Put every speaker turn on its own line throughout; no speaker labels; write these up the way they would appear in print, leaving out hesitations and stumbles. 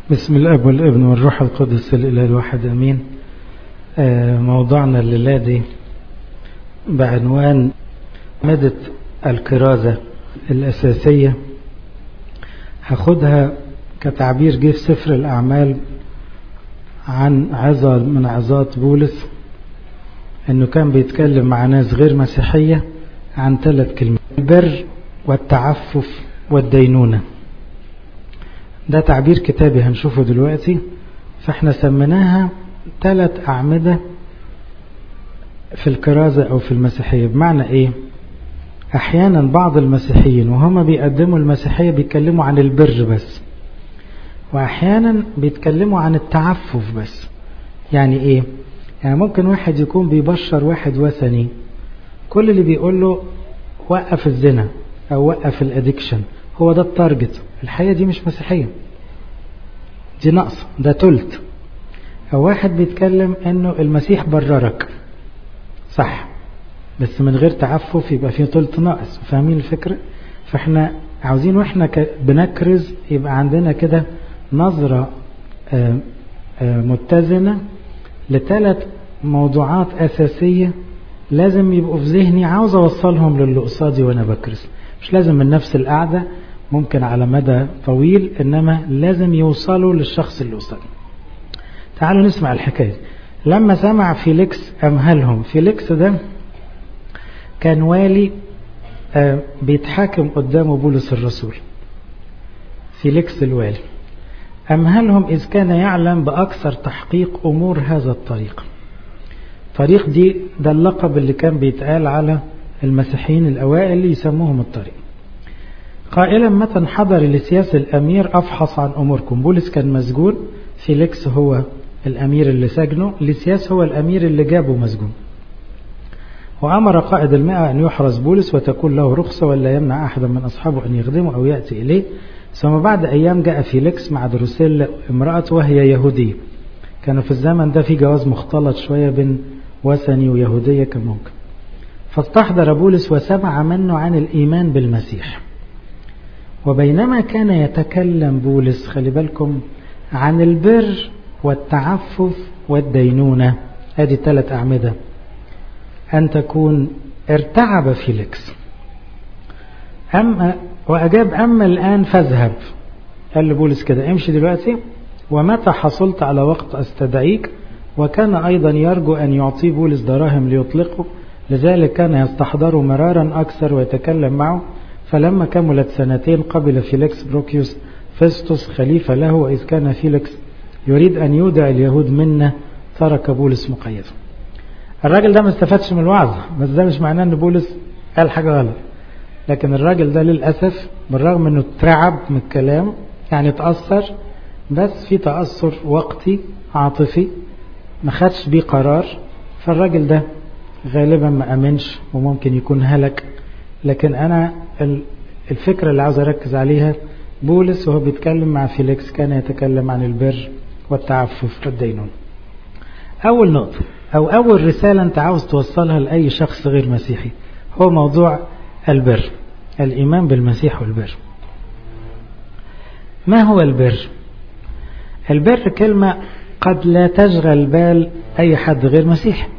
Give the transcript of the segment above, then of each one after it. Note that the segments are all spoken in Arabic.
بسم الاب والابن والروح القدس الاله الواحد امين. موضوعنا الليله دي بعنوان مادة الكرازة الاساسية. هاخدها كتعبير جه في سفر الاعمال عن عظة من عظات بولس، انه كان بيتكلم مع ناس غير مسيحية عن 3 كلمات: البر والتعفف والدينونة. ده تعبير كتابي هنشوفه دلوقتي. فاحنا سميناها 3 أعمدة في الكرازة او في المسيحية. بمعنى ايه؟ احيانا بعض المسيحيين وهم بيقدموا المسيحية بيتكلموا عن البر بس، واحيانا بيتكلموا عن التعفف بس. يعني ايه؟ يعني ممكن واحد يكون بيبشر واحد وثني، كل اللي بيقول له وقف الزنا او وقف الادكشن، هو ده التارجت. الحقيقة دي مش مسيحية، دي نقص، ده تلت. او واحد بيتكلم انه المسيح بررك، صح، بس من غير تعفف، يبقى فيه تلت ناقص. فاهمين الفكرة؟ فاحنا عاوزين واحنا بنكرز يبقى عندنا كده نظرة متزنة ل3 موضوعات اساسية لازم يبقوا في ذهني، عاوز اوصلهم للي قصادي وانا بكرز. مش لازم من نفس القعدة، ممكن على مدى طويل، انما لازم يوصلوا للشخص اللي قصادي. تعالوا نسمع الحكاية. لما سمع فيليكس امهلهم، فيليكس ده كان والي بيتحاكم قدامه بولس الرسول. فيليكس الوالي امهلهم اذ كان يعلم باكثر تحقيق امور هذا الطريق. طريق دي ده اللقب اللي كان بيتقال على المسيحيين الاوائل اللي يسموهم الطريق. قائلا: متى حضر لسياس الامير افحص عن اموركم. بولس كان مسجون، فيليكس هو الامير اللي سجنه، لسياس هو الامير اللي جابه مسجون. وامر قائد 100 ان يحرس بولس وتكون له رخصة، ولا يمنع احدا من اصحابه ان يخدمه او ياتي اليه. ثم بعد ايام جاء فيليكس مع دروسيلا امرأته وهي يهودية. كانوا في الزمن ده في جواز مختلط شوية بين وثني ويهودية كان ممكن. فاستحضر بولس وسمع منه عن الايمان بالمسيح. وبينما كان يتكلم بولس، خلي بالكم، عن البر والتعفف والدينونة، هذه 3 أعمدة، أن تكون ارتعب فيليكس وأجاب: أما الآن فاذهب. قال لبولس كده: امشي دلوقتي، ومتى حصلت على وقت أستدعيك. وكان أيضا يرجو أن يعطي بولس دراهم ليطلقه، لذلك كان يستحضره مرارا أكثر ويتكلم معه. فلما كملت 2 قبل فيليكس بروكيوس فيستوس خليفة له، وإذ كان فيليكس يريد أن يودع اليهود منا ترك بولس مقيدا. الراجل ده ما استفادش من الوعظ، بس ده مش معناه أن بولس قال حاجة غلط. لكن الراجل ده للأسف بالرغم أنه اترعب من الكلام، يعني تأثر، بس في تأثر وقتي عاطفي، ما خدش بيه قرار. فالراجل ده غالبا ما أمنش وممكن يكون هلك. لكن أنا الفكرة اللي عاوز أركز عليها، بولس وهو بيتكلم مع فيليكس كان يتكلم عن البر والتعفف والدينون. أول نقطة أو أول رسالة أنت عاوز توصلها لأي شخص غير مسيحي هو موضوع البر، الإيمان بالمسيح والبر. ما هو البر؟ البر كلمة قد لا تشغل بال أي حد غير مسيحي.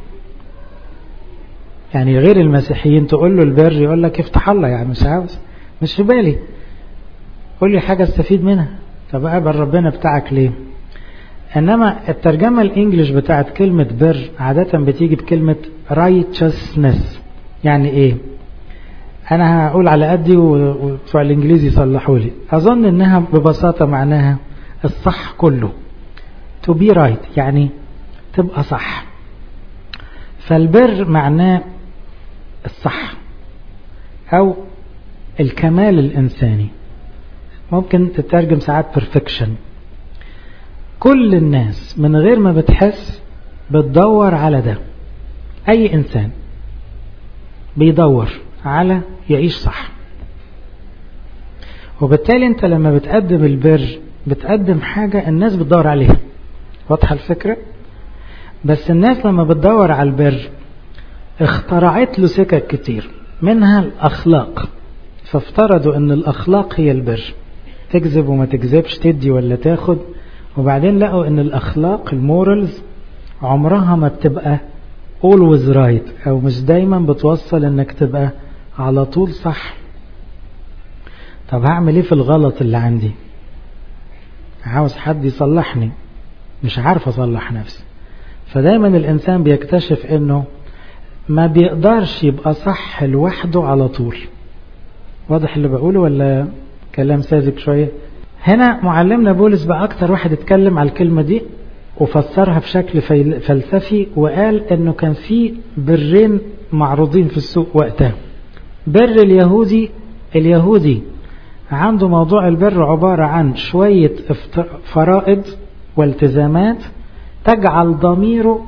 يعني غير المسيحيين تقول له البر يقول لك افتح الله، يعني مش عاوز، مش في بالي، قول لي حاجة استفيد منها. طب قابل ربنا بتاعك ليه؟ انما الترجمة الانجليش بتاعت كلمة بر عادة بتيجي بكلمة righteousness. يعني ايه؟ انا هقول على قدي وبتوع الانجليزي يصلحوا لي. اظن انها ببساطة معناها الصح كله، to be right، يعني تبقى صح. فالبر معناه الصح او الكمال الانساني، ممكن تترجم ساعات perfection. كل الناس من غير ما بتحس بتدور على ده. اي انسان بيدور على يعيش صح، وبالتالي انت لما بتقدم البر بتقدم حاجة الناس بتدور عليها. واضحة الفكرة؟ بس الناس لما بتدور على البر اخترعت له سكك كتير، منها الأخلاق. فافترضوا ان الأخلاق هي البر، تكذب وما تكذبش، تدي ولا تاخد، وبعدين لقوا ان الاخلاق المورالز عمرها ما بتبقى always right، او مش دايما بتوصل انك تبقى على طول صح. طب هعمل ايه في الغلط اللي عندي؟ عاوز حد يصلحني، مش عارف اصلح نفسي. فدايما الانسان بيكتشف انه ما بيقدرش يبقى صح لوحده على طول. واضح اللي بقوله ولا كلام ساذج شوية؟ هنا معلمنا بولس بقى اكتر واحد اتكلم على الكلمة دي وفسرها بشكل فلسفي، وقال انه كان في برين معروضين في السوق وقتها. بر اليهودي عنده موضوع البر عبارة عن شوية فرائض والتزامات تجعل ضميره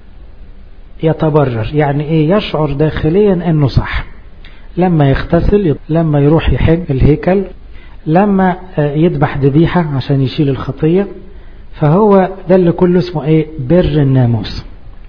يتبرر. يعني ايه؟ يشعر داخليا انه صح، لما يغتسل، لما يروح يحج الهيكل، لما يذبح ذبيحة عشان يشيل الخطية. فهو ده اللي كله اسمه ايه؟ بر الناموس.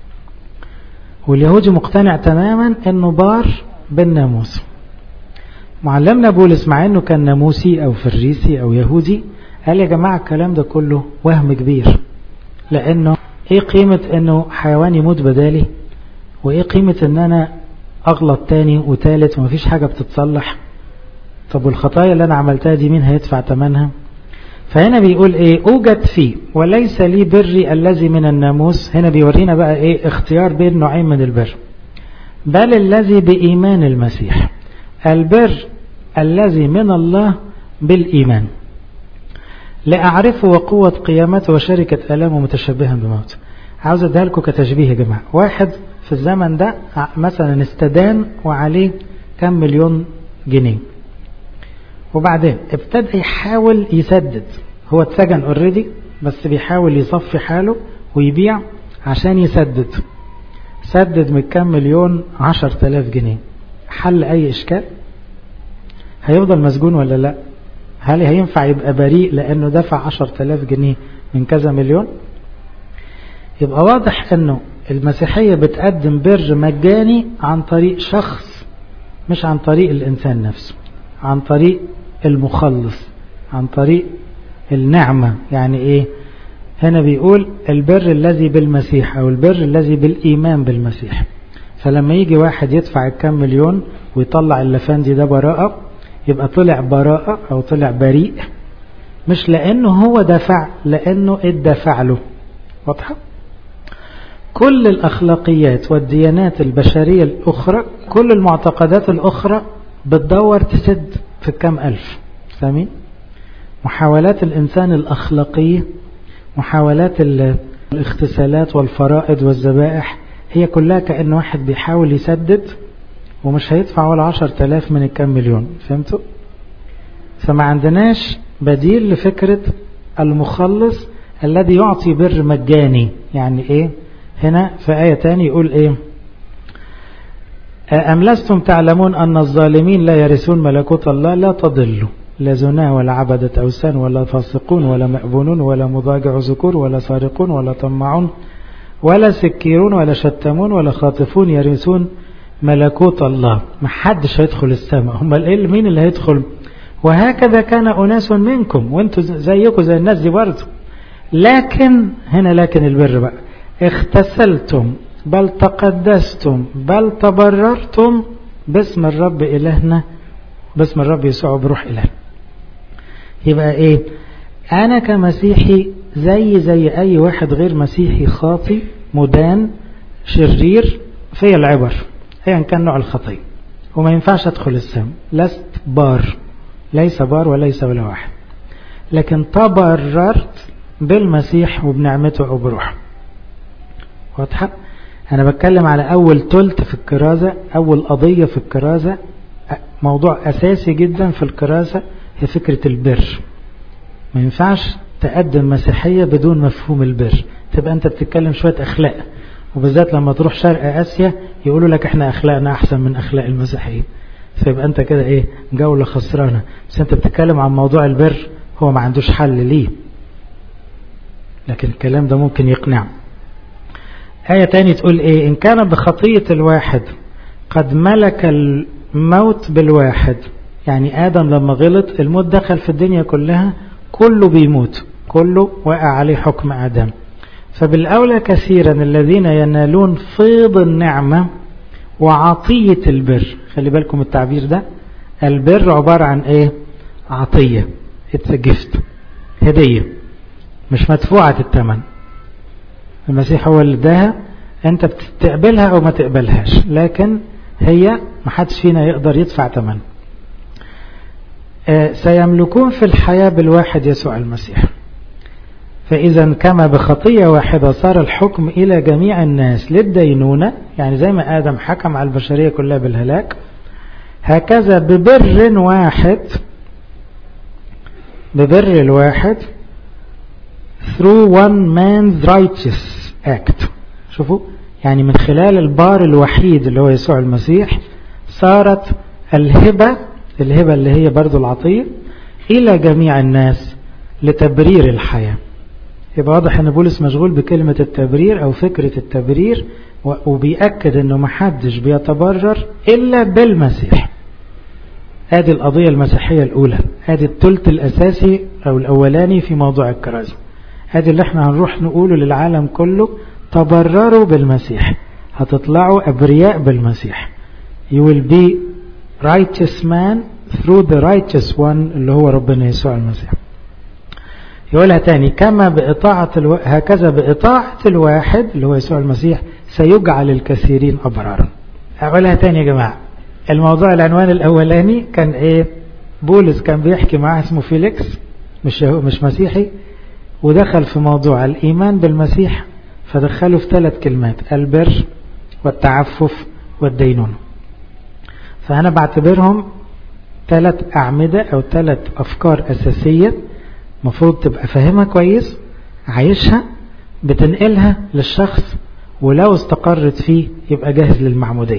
واليهودي مقتنع تماما انه بار بالناموس. معلمنا بولس مع انه كان ناموسي او فريسي او يهودي قال يا جماعة الكلام ده كله وهم كبير، لانه ايه قيمة انه حيوان يموت بدالي، وايه قيمة ان انا اغلط تاني وتالت ومفيش حاجة بتتصلح؟ طب والخطايا اللي انا عملتها دي مين هيدفع ثمنها؟ فهنا بيقول ايه؟ اوجد فيه وليس لي بري الذي من الناموس. هنا بيورينا بقى ايه؟ اختيار بين نوعين من البر، بل الذي بإيمان المسيح، البر الذي من الله بالإيمان، لأعرفه وقوة قيامته وشركة آلامه متشبها بموت. عاوز اديها لكم كتشبيه يا جماعة. واحد في الزمن ده مثلا استدان وعليه كم مليون جنيه، وبعدين ابتدى يحاول يسدد. هو اتسجن اوريدي بس بيحاول يصفي حاله ويبيع عشان يسدد. سدد من كم مليون؟ 10,000 جنيه. حل اي اشكال؟ هيفضل مسجون ولا لا؟ هل هينفع يبقى بريء لانه دفع 10,000 جنيه من كذا مليون؟ يبقى واضح انه المسيحية بتقدم بر مجاني عن طريق شخص، مش عن طريق الانسان نفسه، عن طريق المخلص، عن طريق النعمة. يعني ايه؟ هنا بيقول البر الذي بالمسيح او البر الذي بالإيمان بالمسيح. فلما يجي واحد يدفع الكم مليون ويطلع اللفندي ده براءة، يبقى طلع براءة او طلع بريء مش لانه هو دفع، لانه اتدفع له. واضحة؟ كل الاخلاقيات والديانات البشرية الاخرى، كل المعتقدات الاخرى بتدور تسد في كم ألف. فاهمين؟ محاولات الإنسان الأخلاقية، محاولات الاغتسالات والفرائض والذبائح، هي كلها كأن واحد بيحاول يسدد ومش هيدفع ولا 10,000 من الكم مليون. فهمتوا؟ فما عندناش بديل لفكرة المخلص الذي يعطي بر مجاني. يعني ايه؟ هنا في آية تاني يقول ايه؟ أم لستم تعلمون أن الظالمين لا يرثون ملكوت الله؟ لا تضلوا، لا زناه ولا عبدة أوثان ولا فاسقون ولا مأبونون ولا مضاجع ذكور ولا سارقون ولا طماعون ولا سكيرون ولا شتمون ولا خاطفون يرثون ملكوت الله. ما حدش هيدخل السماء. هم مين اللي هيدخل؟ وهكذا كان أناس منكم، وانتوا زيكم زي الناس دي برضه. لكن هنا لكن البر بقى، اغتسلتم بل تقدستم بل تبررتم باسم الرب إلهنا، باسم الرب يسوع بروح إله. يبقى ايه؟ انا كمسيحي زي اي واحد غير مسيحي، خاطي مدان شرير في العبر ايا كان نوع الخطية، وما ينفعش ادخل السماء. لست بار، ليس بار وليس ولا واحد، لكن تبررت بالمسيح وبنعمته وبروحه. واضحة؟ أنا بتكلم على أول تلت في الكرازة، أول قضية في الكرازة، موضوع أساسي جدا في الكرازة هي فكرة البر. ما ينفعش تقدم مسيحية بدون مفهوم البر. تبقى أنت بتتكلم شوية أخلاق، وبالذات لما تروح شرق آسيا يقولوا لك إحنا أخلاقنا أحسن من أخلاق المسيحيين، فيبقى أنت كده إيه؟ جولة خسرانة. بس أنت بتتكلم عن موضوع البر، هو ما عندوش حل ليه، لكن الكلام ده ممكن يقنع. آية تاني تقول إيه؟ إن كان بخطية الواحد قد ملك الموت بالواحد. يعني آدم لما غلط الموت دخل في الدنيا كلها، كله بيموت، كله وقع عليه حكم آدم. فبالأولى كثيرا الذين ينالون فيض النعمة وعطية البر. خلي بالكم التعبير ده، البر عبارة عن ايه؟ عطية. It's a gift، هدية مش مدفوعة الثمن. المسيح هو اللي اداها، انت بتقبلها او ما تقبلهاش، لكن هي محدش فينا يقدر يدفع ثمن. سيملكون في الحياة بالواحد يسوع المسيح. فإذا كما بخطية واحدة صار الحكم إلى جميع الناس للدينونة، يعني زي ما آدم حكم على البشرية كلها بالهلاك، هكذا ببر واحد، ببر الواحد through one man's righteous act. شوفوا، يعني من خلال البار الوحيد اللي هو يسوع المسيح صارت الهبة اللي هي برضو العطية إلى جميع الناس لتبرير الحياة. يبقى واضح ان بولس مشغول بكلمة التبرير او فكرة التبرير، وبيأكد انه محدش بيتبرر الا بالمسيح. هذه القضية المسيحية الاولى، هذه الثلث الاساسي او الاولاني في موضوع الكرازة. هذه اللي احنا هنروح نقوله للعالم كله، تبرروا بالمسيح، هتطلعوا ابرياء بالمسيح. You will be righteous man through the righteous one اللي هو ربنا يسوع المسيح. يقولها تاني، كما بإطاعة هكذا بإطاعة الواحد اللي هو يسوع المسيح سيجعل الكثيرين أبرارا. أقولها تاني يا جماعة، الموضوع العنوان الأولاني كان إيه؟ بولس كان بيحكي معاه اسمه فيليكس، مش مسيحي، ودخل في موضوع الإيمان بالمسيح فدخله في 3 كلمات: البر والتعفف والدينونة. فأنا بعتبرهم 3 أعمدة أو 3 أفكار أساسية مفروض تبقى فاهمها كويس، عايشها، بتنقلها للشخص، ولو استقرت فيه يبقى جاهز للمعمودية.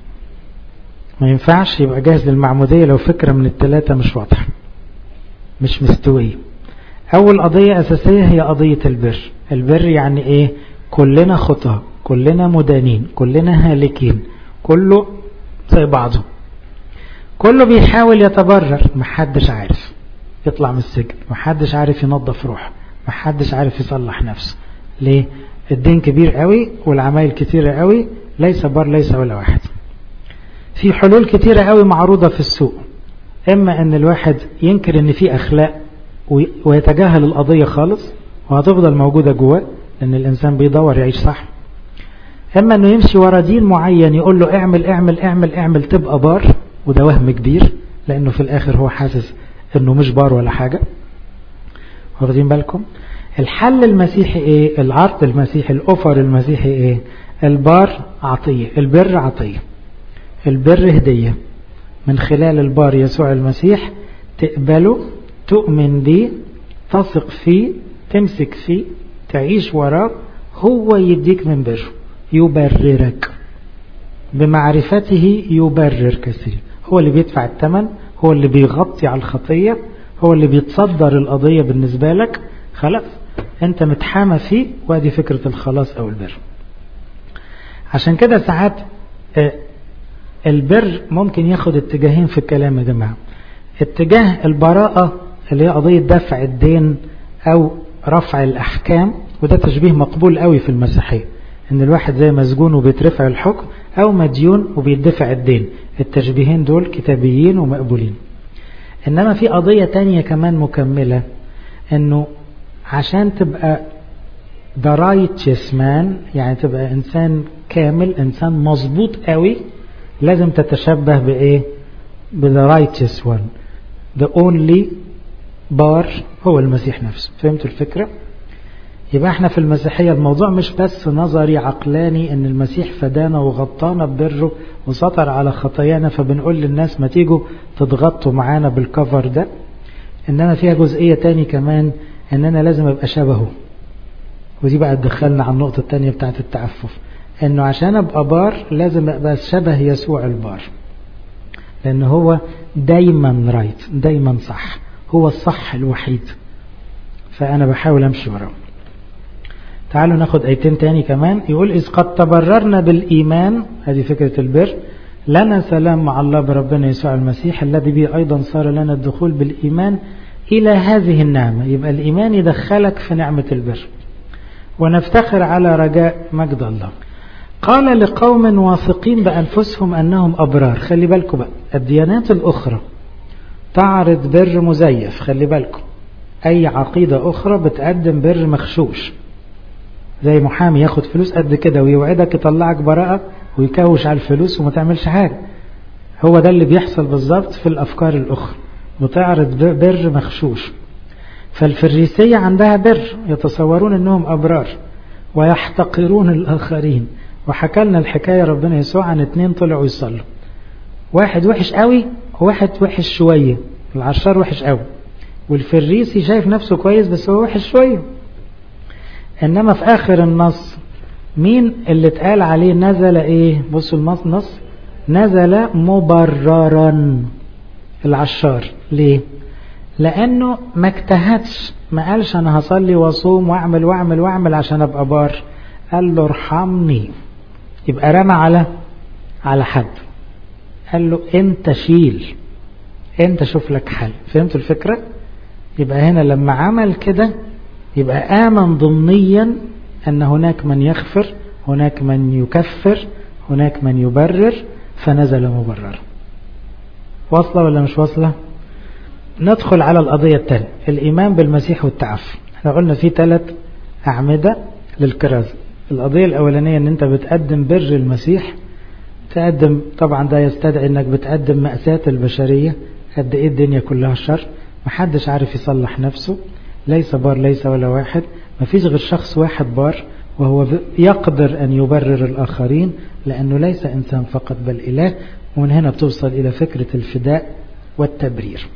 ما ينفعش يبقى جاهز للمعمودية لو فكرة من ال3 مش واضحة، مش مستوية. أول قضية أساسية هي قضية البر. البر يعني إيه؟ كلنا خطاة، كلنا مدانين، كلنا هالكين، كله زي بعضه، كله بيحاول يتبرر، محدش عارف يطلع من السجن، محدش عارف ينظف روحه، محدش عارف يصلح نفسه. ليه؟ الدين كبير قوي والعمايل كتيرة قوي، ليس بر ليس ولا واحد. في حلول كتيرة قوي معروضة في السوق، اما ان الواحد ينكر ان في اخلاق ويتجاهل القضية خالص وهتفضل موجودة جواه، لان الانسان بيدور يعيش صح. اما انه يمشي ورا دين معين يقول له اعمل اعمل اعمل اعمل تبقى بار، وده وهم كبير، لانه في الاخر هو حاسس انه مش بار ولا حاجة. واخدين بالكم؟ الحل المسيحي ايه؟ العرض المسيحي، الاوفر المسيحي ايه؟ البار عطية، البر عطية، البر هدية. من خلال البار يسوع المسيح تقبله، تؤمن به، تثق فيه، تمسك فيه، تعيش وراه، هو يديك من بره، يبررك بمعرفته، يبرر كثير. هو اللي بيدفع الثمن، هو اللي بيغطي على الخطية، هو اللي بيتصدر القضية بالنسبة لك. خلاص انت متحامى فيه، وادي فكرة الخلاص او البر. عشان كده ساعات البر ممكن ياخد اتجاهين في الكلام يا جماعة. اتجاه البراءة اللي هي قضية دفع الدين او رفع الاحكام، وده تشبيه مقبول قوي في المسيحية، ان الواحد زي مسجون وبيترفع الحكم، او مديون وبيدفع الدين. التشبيهين دول كتابيين ومقبولين. انما في قضية تانية كمان مكملة، انه عشان تبقى the righteous man، يعني تبقى انسان كامل، انسان مظبوط قوي، لازم تتشبه بايه؟ the righteous one. the only bar هو المسيح نفسه. فهمتوا الفكرة؟ يبقى احنا في المسيحية الموضوع مش بس نظري عقلاني ان المسيح فدانا وغطانا ببره وسطر على خطايانا فبنقول للناس ما تيجوا تضغطوا معانا بالكفر ده. انما فيها جزئية تاني كمان، اننا لازم ابقى شبهه. ودي بقى تدخلنا على النقطة التانية بتاعت التعفف، انه عشان ابقى بار لازم ابقى شبه يسوع البار، لان هو دايما رايت، دايما صح، هو الصح الوحيد، فانا بحاول امشي وراه. تعالوا ناخد ايتين تاني كمان. يقول إذ قد تبررنا بالإيمان، هذه فكرة البر، لنا سلام مع الله بربنا يسوع المسيح، الذي به أيضا صار لنا الدخول بالإيمان إلى هذه النعمة. يبقى الإيمان يدخلك في نعمة البر، ونفتخر على رجاء مجد الله. قال لقوم واثقين بأنفسهم أنهم أبرار. خلي بالكم بقى، الديانات الأخرى تعرض بر مزيف. خلي بالكم، أي عقيدة أخرى بتقدم بر مخشوش، زي محامي ياخد فلوس قد كده ويوعدك يطلعك براءة ويكوش على الفلوس وما تعملش حاجة. هو ده اللي بيحصل بالظبط في الأفكار الأخرى، بتعرض بر مخشوش. فالفريسية عندها بر، يتصورون أنهم أبرار ويحتقرون الآخرين. وحكى لنا الحكاية ربنا يسوع عن 2 طلعوا يصلوا، واحد وحش قوي وواحد وحش شوية. العشار وحش قوي، والفريسي شايف نفسه كويس بس هو وحش شوية. إنما في آخر النص مين اللي اتقال عليه نزل ايه؟ بصوا النص، نزل مبررا. العشار ليه؟ لأنه ما اجتهدش، ما قالش أنا هصلي وصوم وأعمل وأعمل وأعمل عشان أبقى بار، قال له ارحمني. يبقى رمى على حد، قال له أنت شيل، أنت شوف لك حل. فهمتوا الفكرة؟ يبقى هنا لما عمل كده يبقى آمن ضمنيا أن هناك من يغفر، هناك من يكفر، هناك من يبرر، فنزل مبرر. واصلة ولا مش واصلة؟ ندخل على القضية الثانية، الإيمان بالمسيح والتعفف. احنا قلنا في 3 أعمدة للكرازة. القضية الأولانية أن أنت بتقدم بر المسيح، تقدم طبعا ده يستدعي أنك بتقدم مأساة البشرية، قد إيه الدنيا كلها شر، محدش عارف يصلح نفسه، ليس بار ليس ولا واحد، مفيش غير شخص واحد بار وهو يقدر أن يبرر الآخرين، لأنه ليس إنسان فقط بل إله. ومن هنا بتوصل إلى فكرة الفداء والتبرير.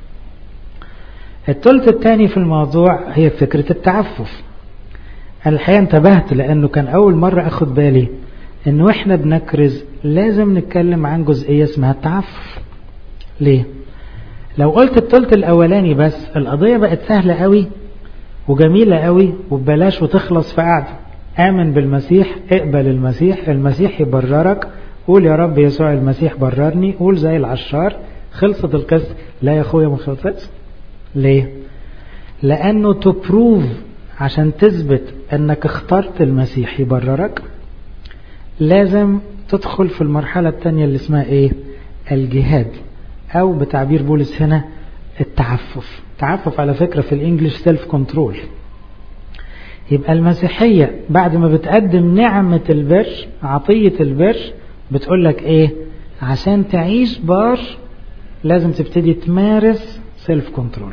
الثلث الثاني في الموضوع هي فكرة التعفف. الحقيقة انتبهت لأنه كان أول مرة أخذ بالي أنه إحنا بنكرز لازم نتكلم عن جزئية اسمها التعفف. ليه؟ لو قلت الثلث الأولاني بس القضية بقت سهلة قوي وجميلة قوي وببلاش وتخلص في قعدة. آمن بالمسيح، اقبل المسيح، المسيح يبررك، قول يا رب يسوع المسيح بررني، قول زي العشار، خلصت القصة. لا يا أخويا ما خلصتش. ليه؟ لأنه تبروف، عشان تثبت أنك اخترت المسيح يبررك لازم تدخل في المرحلة الثانية اللي اسمها إيه؟ الجهاد، أو بتعبير بولس هنا التعفف. تعفف على فكرة في الإنجليش سيلف كنترول. يبقى المسيحية بعد ما بتقدم نعمة البر، عطية البر، بتقول لك إيه؟ عشان تعيش بار لازم تبتدي تمارس سيلف كنترول.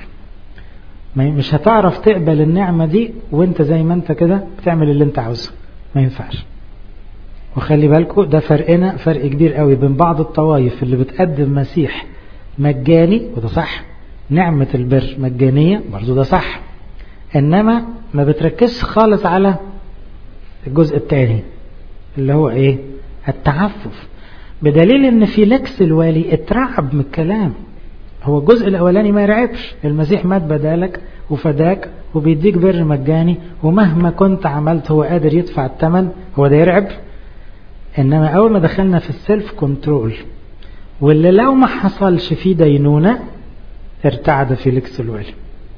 مش هتعرف تقبل النعمة دي وانت زي ما انت كده بتعمل اللي انت عاوزه، ما ينفعش. وخلي بالكم ده فرقنا فرق كبير قوي بين بعض الطوائف اللي بتقدم مسيح مجاني، وده صح، نعمة البر مجانية برضو ده صح، انما ما بتركزش خالص على الجزء الثاني اللي هو ايه؟ التعفف. بدليل ان فيليكس الوالي اترعب من الكلام. هو الجزء الاولاني ما يرعبش، المسيح مات بدالك وفداك وبيديك بر مجاني، ومهما كنت عملت هو قادر يدفع الثمن، هو ده يرعب. انما اول ما دخلنا في السيلف كنترول، واللي لو ما حصلش فيه دينونة، ارتعد فيليكس الوالي.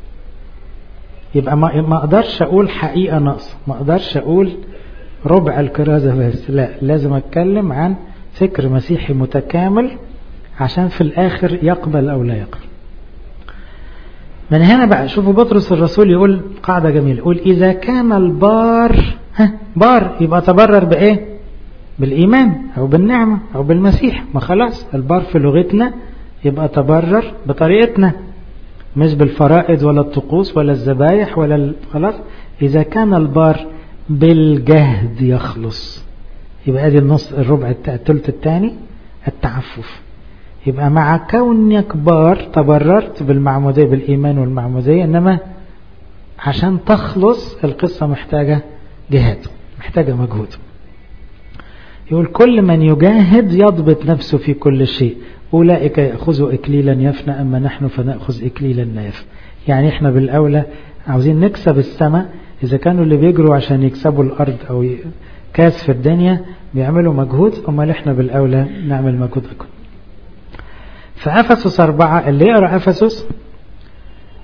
يبقى ما اقدرش اقول حقيقة ناقصة، ما اقدرش اقول ربع الكرازة بس، لا، لازم اتكلم عن فكر مسيحي متكامل عشان في الاخر يقبل او لا يقبل. من هنا بقى شوفوا بطرس الرسول يقول قاعدة جميلة، يقول اذا كان البار بار يبقى تبرر بايه؟ بالايمان او بالنعمة او بالمسيح. ما خلاص البار في لغتنا يبقى تبرر بطريقتنا، مش بالفرائض ولا الطقوس ولا الذبايح ولا خلاص. اذا كان البار بالجهد يخلص، يبقى ادي النص الربع الثلث الثاني التعفف. يبقى مع كونك بار تبررت بالمعمودية بالإيمان والمعمودية، إنما عشان تخلص القصة محتاجة جهاد، محتاجة مجهود. يقول كل من يجاهد يضبط نفسه في كل شيء، أولئك يأخذوا إكليلا يفنى أما نحن فنأخذ إكليلا لا يفنى. يعني إحنا بالأولى عاوزين نكسب السماء. إذا كانوا اللي بيجروا عشان يكسبوا الأرض أو كاس في الدنيا بيعملوا مجهود، أما إحنا بالأولى نعمل مجهود أكبر. فأفسس 4 اللي يقرأ أفسس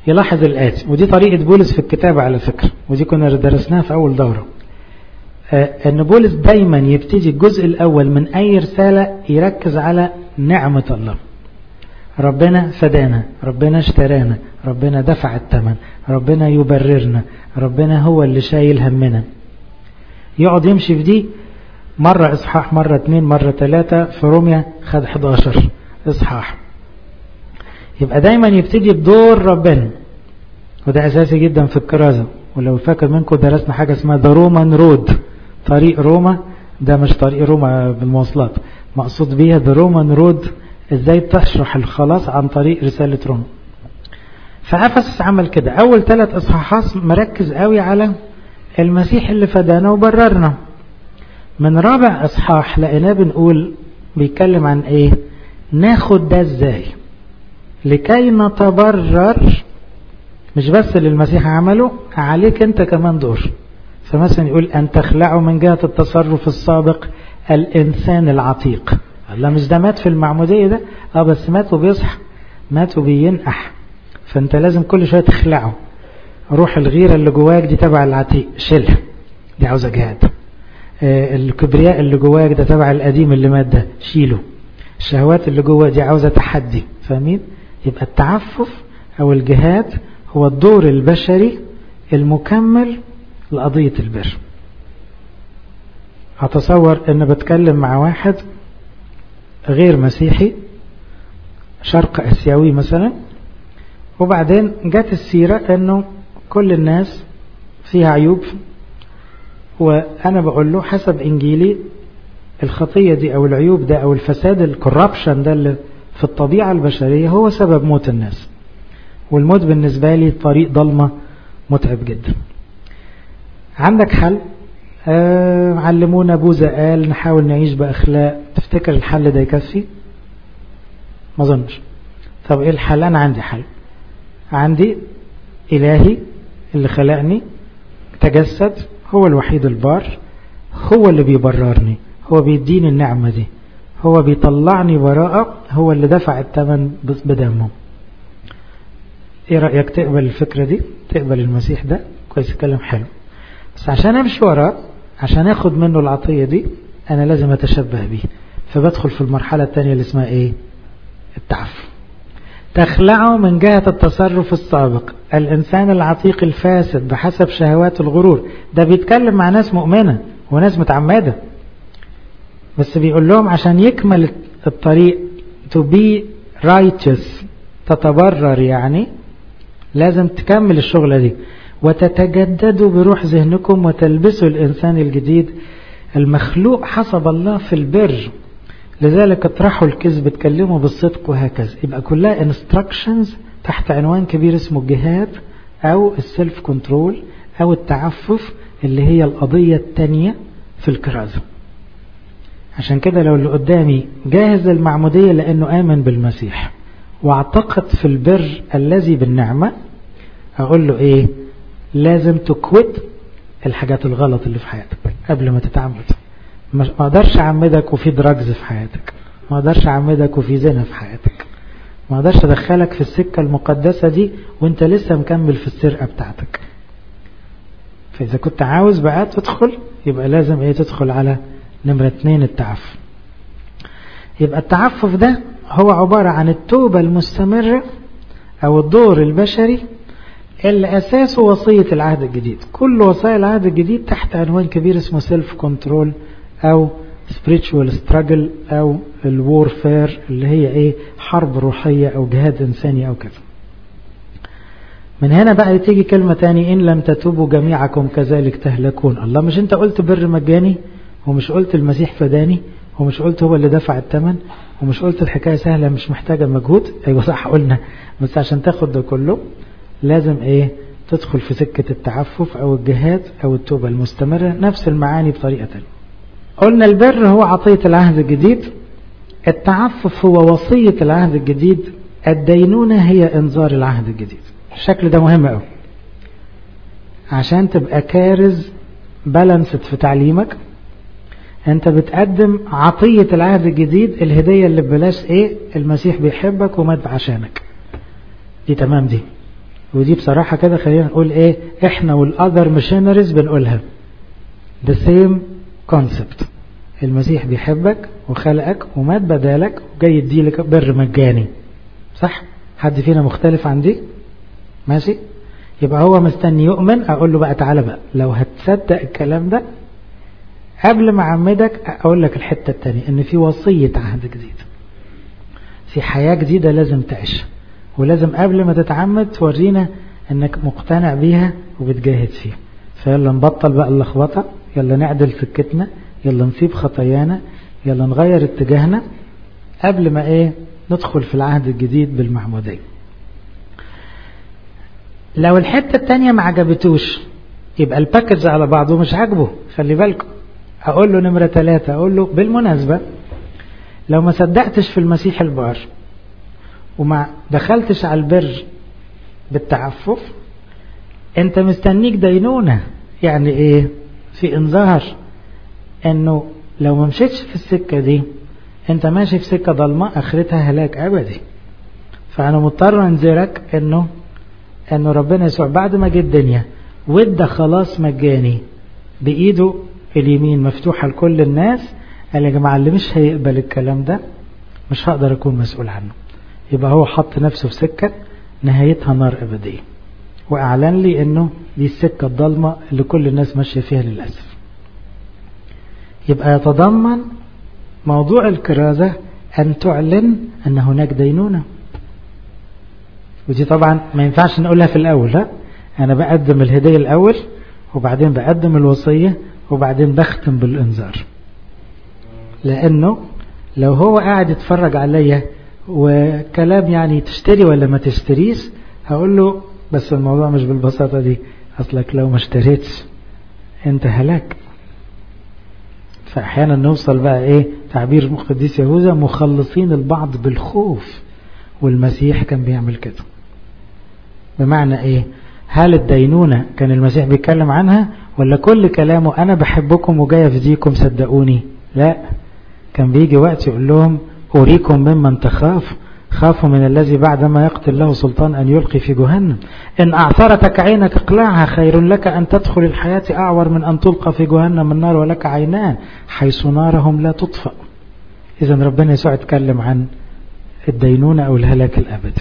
يلاحظ الآتي، ودي طريقة بولس في الكتاب على فكرة، ودي كنا درسناها في أول دورة. أن بولس دايما يبتدي الجزء الأول من أي رسالة يركز على نعمة الله. ربنا فدانا، ربنا اشترانا، ربنا دفع الثمن، ربنا يبررنا، ربنا هو اللي شايل همنا. يقعد يمشي في دي مرة إصحاح، مرة 2، مرة 3. في روميا خد 11 إصحاح. يبقى دايما يبتدي بدور ربنا، وده أساسي جدا في الكرازة. ولو فاكر منكم درسنا حاجة اسمها ذا رومان رود، طريق روما. ده مش طريق روما بالمواصلات، مقصود بيها ذا رومان رود، ازاي تشرح الخلاص عن طريق رسالة روما. فأفسس عمل كده، أول 3 إصحاحات مركز قوي على المسيح اللي فدانا وبررنا. من رابع إصحاح لقيناه بنقول بيتكلم عن ايه؟ ناخد ده ازاي لكي نتبرر. مش بس اللي المسيح عمله، عليك انت كمان دور. فمثلا يقول أن تخلعوا من جهة التصرف السابق الإنسان العتيق. الله مش ده مات في المعمودية ده؟ بس مات وبيصحى، مات وبينقح. فانت لازم كل شوية تخلعه. روح الغيرة اللي جواك دي تبع العتيق، شيلها، دي عاوزة جهاد. الكبرياء اللي جواك ده تبع القديم اللي مات ده، شيله. الشهوات اللي جوا دي عاوزة تحدي. فاهمين؟ يبقى التعفف أو الجهاد هو الدور البشري المكمل لقضية البر. هتصور ان بتكلم مع واحد غير مسيحي، شرق اسيوي مثلا، وبعدين جت السيرة انه كل الناس فيها عيوب، وانا بقول له حسب انجيلي الخطية دي او العيوب ده او الفساد الكوربشن ده اللي في الطبيعة البشرية هو سبب موت الناس، والموت بالنسبة لي طريق ضلمة متعب جدا. عندك حل؟ علمونا بوذا قال نحاول نعيش بأخلاق. تفتكر الحل ده يكفي؟ ما ظنش. طب ايه الحل؟ انا عندي حل. عندي إلهي اللي خلقني تجسد، هو الوحيد البار، هو اللي بيبررني، هو بيديني النعمة دي، هو بيطلعني براءة، هو اللي دفع الثمن بدمه. ايه رأيك تقبل الفكرة دي؟ تقبل المسيح ده؟ كويس، كلام حلو. بس عشان امشي وراه، عشان اخد منه العطية دي، انا لازم اتشبه بيه. فبدخل في المرحلة الثانية اللي اسمها ايه؟ التعفف. تخلعه من جهة التصرف السابق الانسان العتيق الفاسد بحسب شهوات الغرور. ده بيتكلم مع ناس مؤمنة وناس متعمدة، بس بيقول لهم عشان يكمل الطريق to be righteous، تتبرر يعني لازم تكمل الشغلة دي. وتتجددوا بروح ذهنكم وتلبسوا الإنسان الجديد المخلوق حسب الله في البر، لذلك اطرحوا الكذب، اتكلموا بالصدق، وهكذا. يبقى كلها instructions تحت عنوان كبير اسمه الجهاد أو السيلف كنترول أو التعفف، اللي هي القضية الثانية في الكرازة. عشان كده لو اللي قدامي جاهز للمعمودية لأنه آمن بالمسيح واعتقد في البر الذي بالنعمة، أقول له إيه؟ لازم تكوت الحاجات الغلط اللي في حياتك قبل ما تتعمد. ما اقدرش اعمدك وفي دراجز في حياتك، ما اقدرش اعمدك وفي زنا في حياتك، ما اقدرش ادخلك في السكة المقدسة دي وانت لسه مكمل في السرقة بتاعتك. فاذا كنت عاوز بقى تدخل، يبقى لازم ايه؟ تدخل على نمرة 2، التعفف. يبقى التعفف ده هو عبارة عن التوبة المستمرة او الدور البشري اللي أساسه وصية العهد الجديد. كل وصايا العهد الجديد تحت عنوان كبير اسمه سيلف كنترول أو spiritual struggle أو الوورفير، اللي هي إيه؟ حرب روحية أو جهاد إنساني أو كذا. من هنا بقى تيجي كلمة تاني، إن لم تتوبوا جميعكم كذلك تهلكون. الله مش أنت قلت بر مجاني؟ ومش قلت المسيح فداني؟ ومش قلت هو اللي دفع الثمن؟ ومش قلت الحكاية سهلة مش محتاجة مجهود؟ أيوة صح قلنا، بس عشان تاخد ده كله لازم ايه؟ تدخل في سكة التعفف او الجهاد او التوبة المستمرة. نفس المعاني بطريقة تانية. قلنا البر هو عطية العهد الجديد، التعفف هو وصية العهد الجديد، الدينونة هي انذار العهد الجديد. الشكل ده مهم قوي عشان تبقى كارز بالانسد في تعليمك. انت بتقدم عطية العهد الجديد، الهدية اللي ببلاش ايه؟ المسيح بيحبك ومات عشانك، دي تمام دي. ودي بصراحة كده خلينا نقول ايه، احنا والأذر ميشنريز بنقولها the same concept. المسيح بيحبك وخلقك ومات بدالك وجاي يديلك بر مجاني، صح؟ حد فينا مختلف عن دي؟ ماشي؟ يبقى هو مستني يؤمن. اقول له بقى تعالى بقى لو هتصدق الكلام ده قبل ما اعمدك اقول لك الحتة التانية، ان في وصية عهد جديد، في حياة جديدة لازم تعيش، ولازم قبل ما تتعمد تورينا انك مقتنع بيها وبتجاهد فيها. فيلا نبطل بقى اللخبطة، يلا نعدل سكتنا، يلا نسيب خطايانا، يلا نغير اتجاهنا قبل ما ايه ندخل في العهد الجديد بالمعمودية. لو الحتة التانية ما عجبتوش يبقى الباكج على بعضه مش عاجبه، خلي بالكم. اقول له نمرة 3، اقول له بالمناسبة لو ما صدقتش في المسيح البار وما دخلتش على البر بالتعفف انت مستنيك دينونة. يعني ايه؟ في انذار انه لو ما مشيتش في السكة دي انت ماشي في سكة ضلمة اخرتها هلاك ابدي. فانا مضطر انذرك انه ربنا يسوع بعد ما جه الدنيا وادى خلاص مجاني بايده اليمين مفتوحة لكل الناس، قال يا جماعة اللي مش هيقبل الكلام ده مش هقدر اكون مسؤول عنه. يبقى هو حط نفسه في سكة نهايتها نار ابدية، واعلن لي انه دي السكة الضلمة اللي كل الناس ماشية فيها للأسف. يبقى يتضمن موضوع الكرازة ان تعلن ان هناك دينونة. ودي طبعا ما ينفعش نقولها في الاول، لا، انا بقدم الهدية الاول وبعدين بقدم الوصية وبعدين بختم بالانذار. لانه لو هو قاعد يتفرج عليا وكلام يعني تشتري ولا ما تشتريش، هقول له بس الموضوع مش بالبساطة دي، اصلك لو ما اشتريتش انت هلاك. فاحيانا نوصل بقى ايه تعبير القديس يهوذا مخلصين البعض بالخوف، والمسيح كان بيعمل كده. بمعنى ايه؟ هل الدينونة كان المسيح بيتكلم عنها ولا كل كلامه انا بحبكم وجاي افديكم صدقوني؟ لا، كان بيجي وقت يقول لهم أريكم ممن تخاف، خافوا من الذي بعدما يقتل له سلطان أن يلقي في جهنم. إن أعثرتك عينك اقلعها، خير لك أن تدخل الحياة أعور من أن تلقى في جهنم النار ولك عينان حيث نارهم لا تطفأ. إذن ربنا يسوع يتكلم عن الدينونة أو الهلاك الأبدي.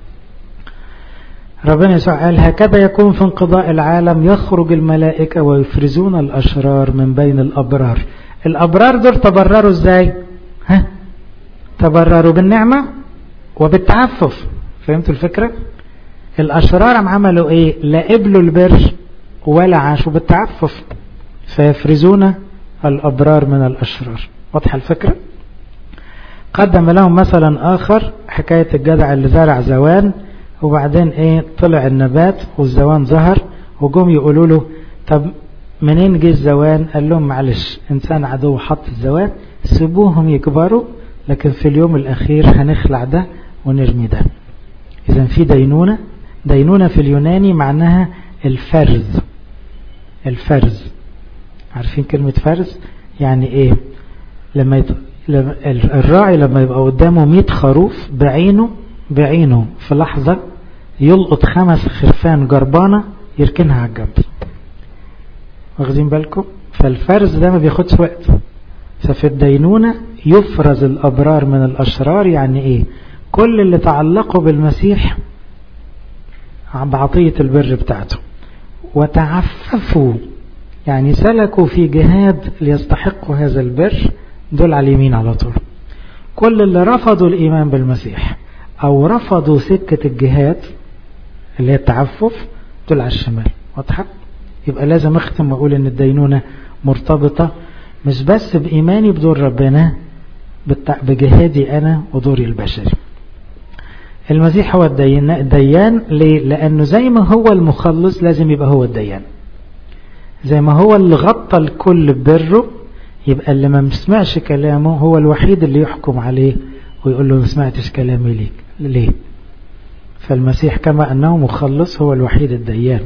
ربنا يسوع قال هكذا يكون في انقضاء العالم، يخرج الملائكة ويفرزون الأشرار من بين الأبرار. الأبرار دول تبرروا ازاي؟ تبرروا بالنعمة وبالتعفف. فهمتوا الفكرة؟ الأشرار عملوا ايه؟ لا قبلوا البر ولا عاشوا بالتعفف، فيفرزون الأبرار من الأشرار. واضحة الفكرة؟ قدم لهم مثلا آخر، حكاية الجدع اللي زرع زوان وبعدين ايه طلع النبات والزوان ظهر، وجم يقولوا له طب منين جه الزوان؟ قال لهم معلش انسان عدو حط الزوان، سيبوهم يكبروا لكن في اليوم الاخير هنخلع ده ونرمي ده. اذا في دينونة. دينونة في اليوناني معناها الفرز. الفرز، عارفين كلمة فرز يعني ايه؟ لما الراعي لما يبقى قدامه 100 خروف بعينه في لحظة يلقط 5 خرفان جربانة يركنها على الجنب. واخدين بالكم؟ فالفرز ده ما بياخدش وقت. ففي الدينونة يفرز الأبرار من الأشرار. يعني ايه؟ كل اللي تعلقوا بالمسيح بعطية البر بتاعته وتعففوا، يعني سلكوا في جهاد ليستحقوا هذا البر، دول على اليمين على طول. كل اللي رفضوا الإيمان بالمسيح أو رفضوا سكة الجهاد اللي هي التعفف، دول على الشمال. واضحة؟ يبقى لازم اختم واقول ان الدينونة مرتبطة مش بس بإيماني بدور ربنا، بجهادي أنا ودوري البشري. المسيح هو الديان. ليه؟ لأنه زي ما هو المخلص لازم يبقى هو الديان. زي ما هو اللي غطى الكل ببره، يبقى اللي ما مسمعش كلامه هو الوحيد اللي يحكم عليه ويقول له ما سمعتش كلامي ليك ليه. فالمسيح كما أنه مخلص هو الوحيد الديان.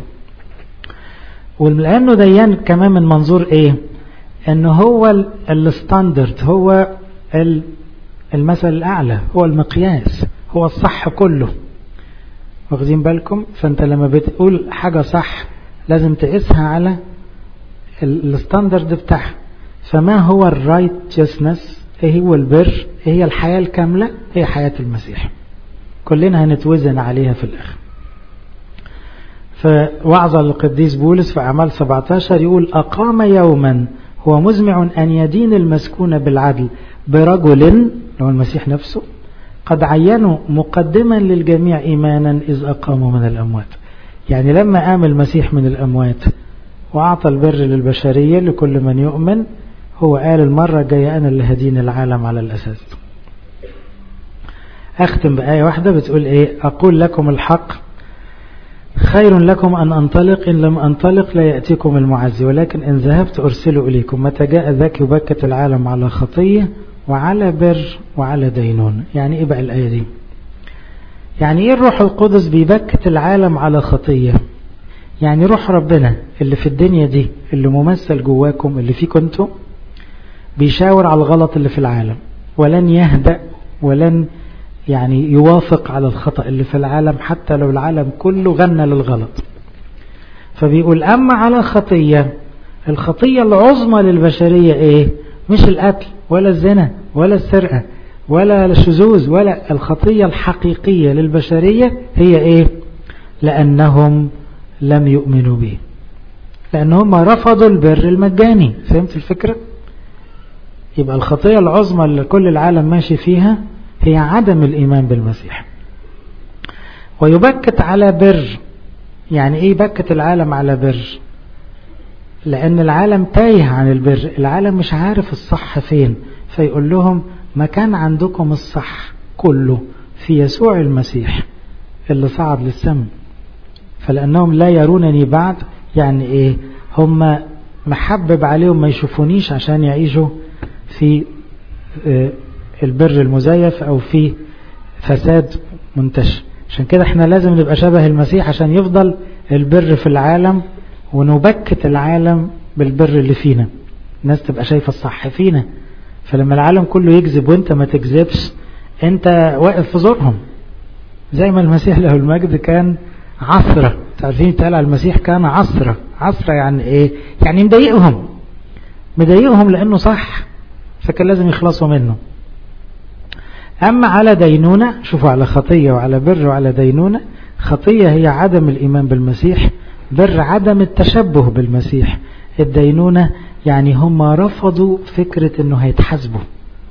ولأنه ديان كمان من منظور ايه؟ انه هو الستاندرد، هو المثل الأعلى، هو المقياس، هو الصح كله. واخدين بالكم؟ فانت لما بتقول حاجة صح لازم تقيسها على الستاندرد بتاعها. فما هو الرايتشسنس؟ ايه هو البر؟ ايه هي الحياة الكاملة؟ هي حياة المسيح، كلنا هنتوزن عليها في الآخر. فوعظ القديس بولس في أعمال 17 يقول: أقام يوما هو مزمع أن يدين المسكون بالعدل برجل، هو المسيح نفسه، قد عينوا مقدما للجميع إيمانا إذ أقاموا من الأموات. يعني لما قام المسيح من الأموات وأعطى البر للبشرية لكل من يؤمن، هو قال المرة الجاية أنا اللي هدين العالم على الأساس. أختم بآية واحدة بتقول إيه؟ أقول لكم الحق خير لكم أن أنطلق، إن لم أنطلق لا يأتيكم المعزي، ولكن إن ذهبت أرسله إليكم. متى جاء ذاك يبكت العالم على خطية وعلى بر وعلى دينون. يعني إيه بقى الآية دي؟ يعني إيه الروح القدس بيبكت العالم على خطية؟ يعني روح ربنا اللي في الدنيا دي، اللي ممثل جواكم، اللي فيكم انتم، بيشاور على الغلط اللي في العالم، ولن يهدأ ولن يعني يوافق على الخطأ اللي في العالم حتى لو العالم كله غنى للغلط. فبيقول أما على خطية، الخطية العظمى للبشرية إيه؟ مش القتل ولا الزنا ولا السرقة ولا الشذوذ، ولا الخطية الحقيقية للبشرية هي إيه؟ لأنهم لم يؤمنوا به، لأنهم رفضوا البر المجاني. فهمت الفكرة؟ يبقى الخطية العظمى اللي كل العالم ماشي فيها هي عدم الإيمان بالمسيح. ويبكت على بر، يعني إيه يبكت العالم على بر؟ لأن العالم تايه عن البر، العالم مش عارف الصح فين، فيقول لهم ما كان عندكم الصح كله في يسوع المسيح اللي صعد للسماء. فلأنهم لا يرونني بعد، يعني إيه؟ هم محبب عليهم ما يشوفونيش عشان يعيشوا في البر المزيف أو في فساد منتشر. عشان كده احنا لازم نبقى شبه المسيح عشان يفضل البر في العالم، ونبكت العالم بالبر اللي فينا. الناس تبقى شايفة الصح فينا، فلما العالم كله يكذب وانت ما تكذبش، انت واقف في زورهم. زي ما المسيح له المجد كان عصرة، تعرفين تعالى على المسيح كان عصرة. عصرة يعني ايه؟ يعني مضايقهم لانه صح، فكان لازم يخلصوا منه. اما على دينونة، شوفوا، على خطية وعلى بر وعلى دينونة. خطية هي عدم الايمان بالمسيح، بر عدم التشبه بالمسيح، الدينونة يعني هم رفضوا فكرة انه هيتحاسبوا.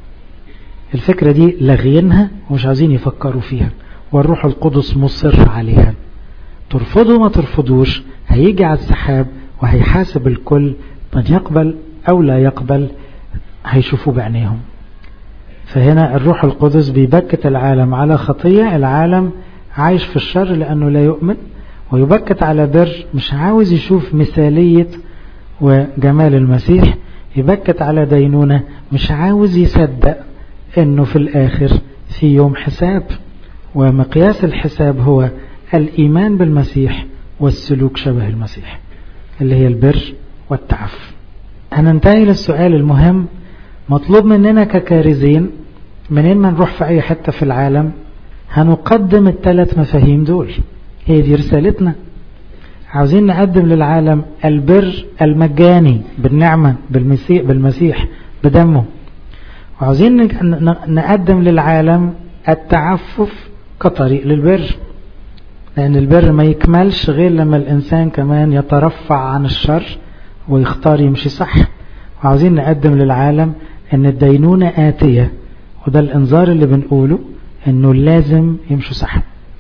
الفكرة دي لغينها ومش عايزين يفكروا فيها، والروح القدس مصر عليها. ترفضوا ما ترفضوش، هيجي على السحاب وهيحاسب الكل، من يقبل أو لا يقبل هيشوفوا بعينيهم. فهنا الروح القدس بيبكت العالم على خطية، العالم عايش في الشر لأنه لا يؤمن، ويبكت على بر مش عاوز يشوف مثالية وجمال المسيح، يبكت على دينونة مش عاوز يصدق انه في الآخر في يوم حساب، ومقياس الحساب هو الإيمان بالمسيح والسلوك شبه المسيح اللي هي البر والتعفف. هننتهي للسؤال المهم، مطلوب مننا ككارزين منين ما نروح في أي حتة في العالم هنقدم الثلاث مفاهيم دول. هي دي رسالتنا، عاوزين نقدم للعالم البر المجاني بالنعمة بالمسيح بدمه، وعاوزين نقدم للعالم التعفف كطريق للبر، لأن البر ما يكملش غير لما الإنسان كمان يترفع عن الشر ويختار يمشي صح. وعاوزين نقدم للعالم أن الدينونة آتية، وده الإنذار اللي بنقوله أنه لازم يمشوا صح.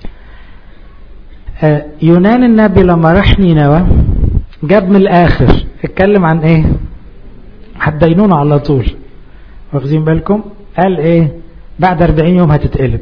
يونان النبي لما راح نينوى جاب من الآخر، اتكلم عن ايه؟ هتدينونا على طول، واخدين بالكم؟ قال ايه؟ بعد 40 يوم هتتقلب.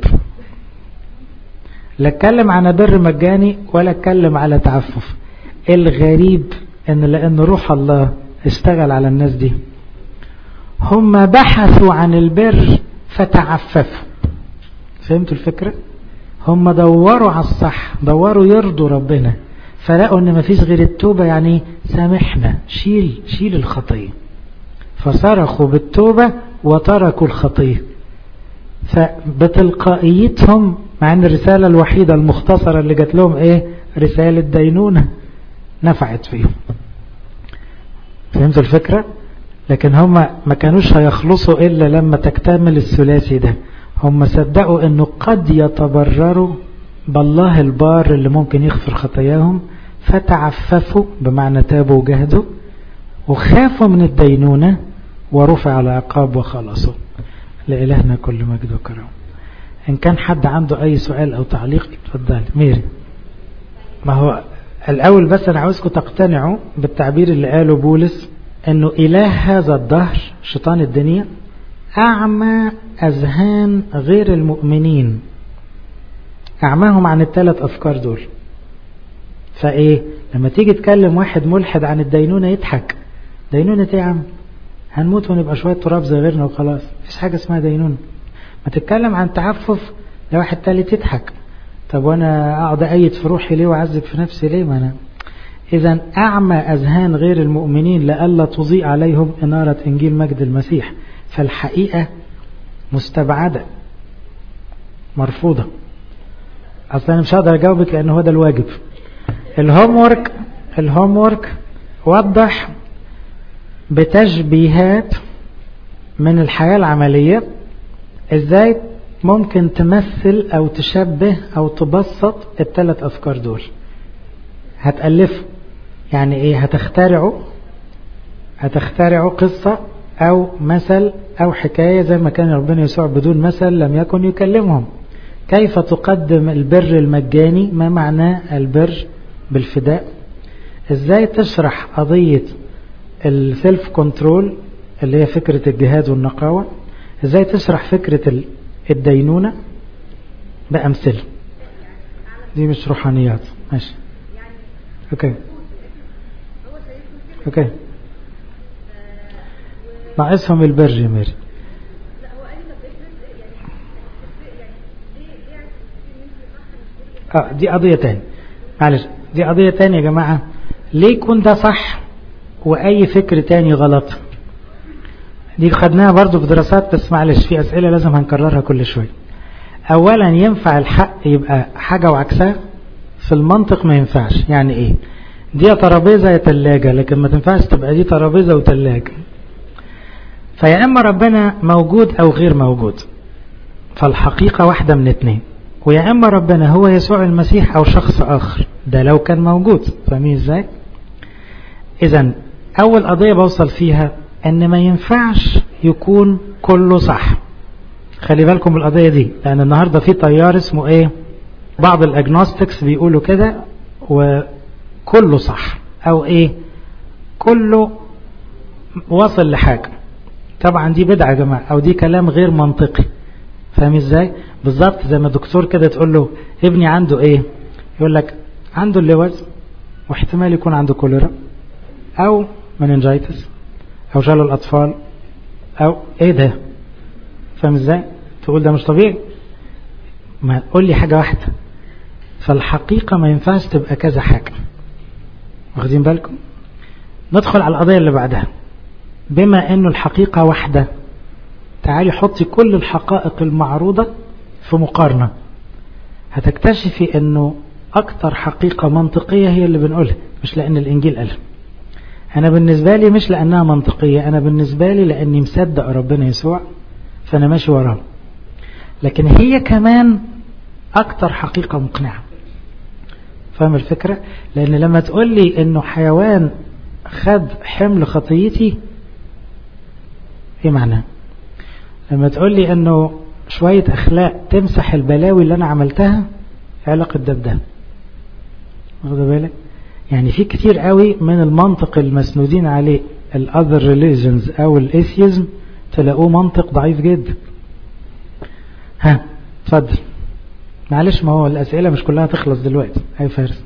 لا اتكلم عن بر مجاني ولا اتكلم على تعفف. الغريب ان لان روح الله اشتغل على الناس دي، هم بحثوا عن البر فتعففوا. فهمتوا الفكرة؟ هم دوروا على الصح، دوروا يرضوا ربنا، فلقوا ان مفيش غير التوبة، يعني سامحنا، شيل الخطية، فصرخوا بالتوبة وتركوا الخطية. فبتلقائيتهم مع ان الرسالة الوحيدة المختصرة اللي جات لهم ايه؟ رسالة دينونة نفعت فيهم. فهمتوا الفكرة؟ لكن هم ما كانوش هيخلصوا إلا لما تكتمل الثلاثي ده. هم صدقوا أنه قد يتبرروا بالله البار اللي ممكن يغفر خطاياهم، فتعففوا بمعنى تابوا وجهدوا، وخافوا من الدينونة ورفع العقاب وخلصوا. لإلهنا كل مجد وكرم. إن كان حد عنده أي سؤال أو تعليق اتفضل. ميري. ما هو الأول بس أنا عاوزكم تقتنعوا بالتعبير اللي قاله بولس، أنه إله هذا الدهر شيطان الدنيا أعمى أذهان غير المؤمنين، أعماهم عن الثلاث أفكار دول. فإيه لما تيجي تكلم واحد ملحد عن الدينونة يضحك. دينونة إيه يا عم؟ هنموت ونبقى شوية تراب زي غيرنا وخلاص، مفيش حاجة اسمها دينونة. ما تتكلم عن تعفف لواحد تالت يضحك. طب وانا اقعد ايد في روحي ليه واعذب في نفسي ليه؟ ما انا اذا اعمى اذهان غير المؤمنين لئلا تضيء عليهم انارة انجيل مجد المسيح. فالحقيقة مستبعدة مرفوضة. اصلا انا مش هقدر اجاوبك لان هو ده الواجب. الهومورك وضح بتشبيهات من الحياة العملية ازاي ممكن تمثل او تشبه او تبسط الثلاث افكار دول. هتألفوا يعني ايه؟ هتخترعوا قصة او مثل او حكاية زي ما كان ربنا يسوع بدون مثل لم يكن يكلمهم. كيف تقدم البر المجاني؟ ما معناه البر بالفداء؟ ازاي تشرح قضية السيلف كنترول اللي هي فكرة الجهاد والنقاوة؟ ازاي تشرح فكرة الدينونة بأمثلة؟ دي مش روحانيات. ماشي اوكي ناقصهم البر يا ميري. دي قضية تاني. معلش دي قضية تاني يا جماعة. ليه يكون ده صح واي فكر تاني غلط؟ دي خدناها برضو في دراسات، بس معلش في اسئلة لازم هنكررها كل شوية. اولا ينفع الحق يبقى حاجة وعكسها؟ في المنطق ما ينفعش. يعني ايه؟ دي ترابيزة يا تلاجة، لكن ما تنفعش تبقى دي ترابيزة وتلاجة. فيا اما ربنا موجود او غير موجود، فالحقيقة واحدة من اتنين. ويا اما ربنا هو يسوع المسيح او شخص اخر، ده لو كان موجود. فاهمين ازاي؟ اذا اول قضية بوصل فيها ان ما ينفعش يكون كله صح. خلي بالكم القضية دي، لان النهاردة في تيار اسمه ايه؟ بعض الاجنوستكس بيقولوا كده، وكله صح او ايه؟ كله وصل لحاجة. طبعا دي بدعة يا جماعة، او دي كلام غير منطقي. فاهم ازاي؟ بالظبط زي ما دكتور كده تقول له ابني عنده ايه؟ يقول لك عنده اللوز، واحتمال يكون عنده كوليرا او مننجايتس او شلل الاطفال او ايه ده. فاهم ازاي؟ تقول ده مش طبيعي. ما قول لي حاجة واحدة. فالحقيقة ما ينفعش تبقى كذا حاجة. واخدين بالكم؟ ندخل على القضية اللي بعدها. بما انه الحقيقة واحدة، تعالي حطي كل الحقائق المعروضة في مقارنة، هتكتشفي انه اكتر حقيقة منطقية هي اللي بنقولها، مش لان الانجيل قالها. انا بالنسبة لي مش لانها منطقية، انا بالنسبة لي لاني مصدق ربنا يسوع فانا ماشي وراه. لكن هي كمان اكتر حقيقة مقنعة. فاهم الفكرة؟ لان لما تقول لي انه حيوان خد حمل خطيتي، ايه معناه؟ لما تقول لي انه شوية اخلاق تمسح البلاوي اللي انا عملتها، علاقة ده واخد بالك؟ يعني في كتير قوي من المنطق المسنودين عليه الاذر ريليجنز او الايثيزم تلاقوه منطق ضعيف جدا. ها اتفضل. معلش ما هو الاسئلة مش كلها تخلص دلوقتي. هاي فارس.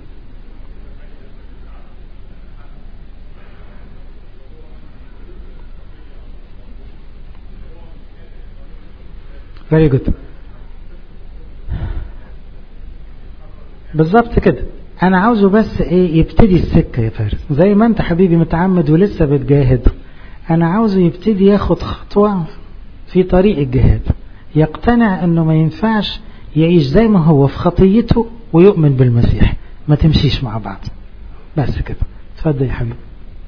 very good. بالظبط كده. انا عاوزه بس ايه؟ يبتدي السكة يا فارس، زي ما انت حبيبي متعمد ولسه بتجاهد. انا عاوزه يبتدي ياخد خطوة في طريق الجهاد، يقتنع انه ما ينفعش يعيش زي ما هو في خطيته ويؤمن بالمسيح، ما تمشيش مع بعض. بس كده. اتفضل يا حبيبي.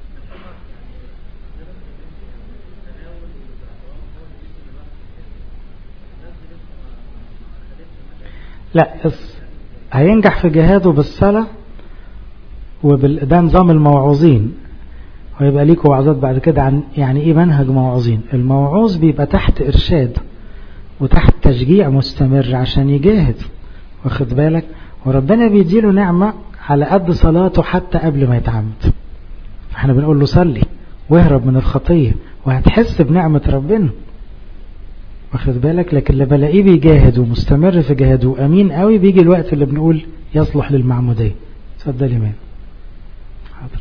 لا، هينجح في جهاده بالصلاة ده نظام الموعوظين، ويبقى ليكوا وعظات بعد كده عن يعني ايه منهج موعوظين. الموعوظ بيبقى تحت ارشاد وتحت تشجيع مستمر عشان يجاهد، واخد بالك، وربنا بيديله نعمة على قد صلاته حتى قبل ما يتعمد. احنا بنقول له صلي واهرب من الخطية وهتحس بنعمة ربنا، واخد بالك. لكن اللي بلاقيه بيجاهد ومستمر في جهاده وامين قوي، بيجي الوقت اللي بنقول يصلح للمعمودية. اتفضلي مان. حاضر.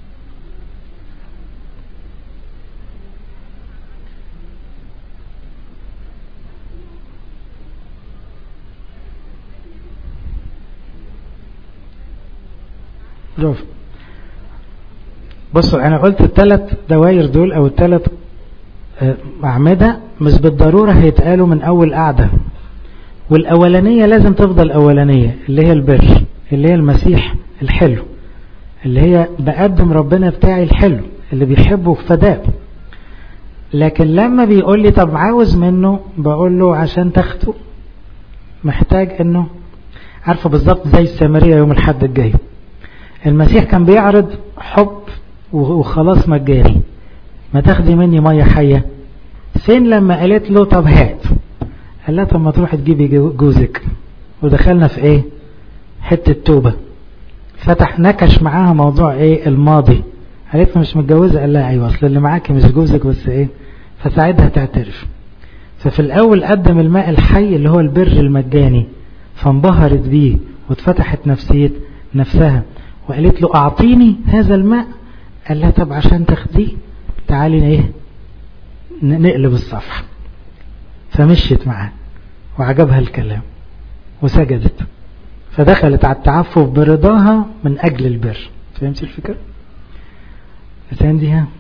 برافو. بصوا، انا قلت الثلاث دواير دول او الثلاث أعمدة مش بالضرورة هيتقالوا من أول قعدة، والأولانية لازم تفضل أولانية، اللي هي البر، اللي هي المسيح الحلو، اللي هي بقدم ربنا بتاعي الحلو اللي بيحبه فداء. لكن لما بيقول لي طب عاوز منه، بقول له عشان تاخده محتاج انه، عارفه بالظبط زي السامرية يوم الحد الجاي، المسيح كان بيعرض حب وخلاص مجاني، ما تاخدي مني مية حية. فين لما قالت له طب هات؟ قال لها طب ما تروح تجيبي جوزك. ودخلنا في ايه؟ حتة توبة. فتح نكش معاها موضوع ايه؟ الماضي. قالت له مش متجوزة؟ قال لها ايوه، اصل اللي معاكي مش جوزك بس ايه. فساعدها تعترف. ففي الاول قدم الماء الحي اللي هو البر المجاني، فانبهرت بيه واتفتحت نفسها وقالت له اعطيني هذا الماء. قال لها طب عشان تاخديه تعالي ايه نقلب الصفحة. فمشيت معاه وعجبها الكلام وسجدت، فدخلت على التعفف برضاها من أجل البر. فهمت الفكرة؟ أتنديها.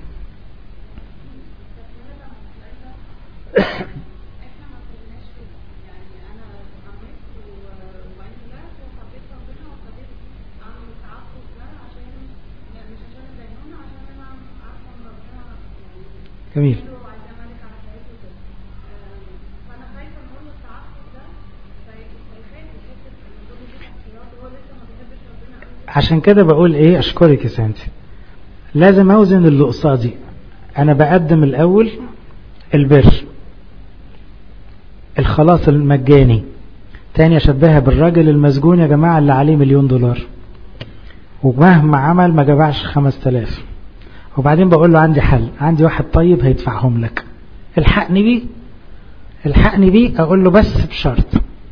جميل. عشان كده بقول ايه، اشكرك يا سانتي، لازم اوزن اللي قصادي. انا بقدم الاول البر، الخلاص المجاني. تاني اشبهها بالراجل المسجون يا جماعة اللي عليه $1,000,000 ومهما عمل ما جمعش 5000، وبعدين بقول له عندي حل، عندي واحد طيب هيدفعهم لك، الحقني بيه الحقني بيه. اقول له بس بشرط